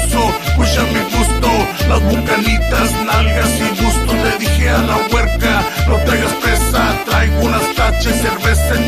uso, push a mi gusto, las bucanitas, nalgas y busto. Le dije a la huerca, no te hagas presa, traigo unas taches, cerveza en